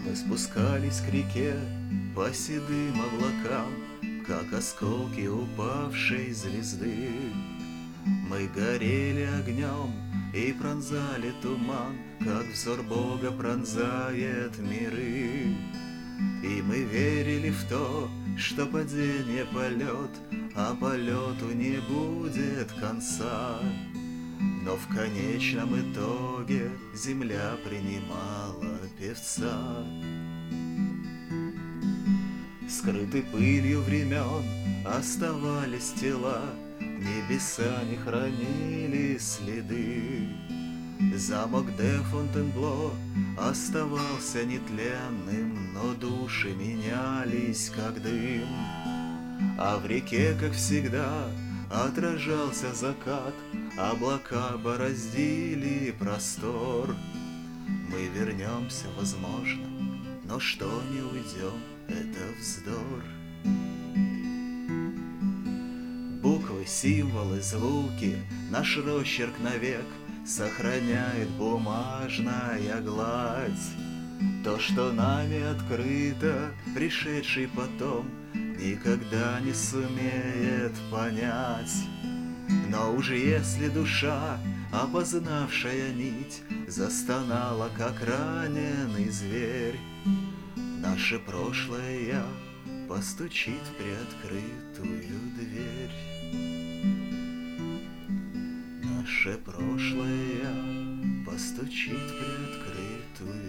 Мы спускались к реке по седым облакам, как осколки упавшей звезды. Мы горели огнем и пронзали туман, как взор Бога пронзает миры. И мы верили в то, что падение полет, а полету не будет конца. Но в конечном итоге земля принимала певца. Скрыты пылью времен оставались тела, небеса не хранили следы. Замок де Фонтенбло оставался нетленным, но души менялись, как дым. А в реке, как всегда, отражался закат, облака бороздили простор. Мы вернемся, возможно, но что не уйдем, это вздор. Буквы, символы, звуки, наш росчерк навек сохраняет бумажная гладь. То, что нами открыто, пришедший потом никогда не сумеет понять. Но уж если душа, опознавшая нить, застонала, как раненый зверь, наше прошлое «я» постучит в приоткрытую дверь. Наше прошлое «я» постучит в приоткрытую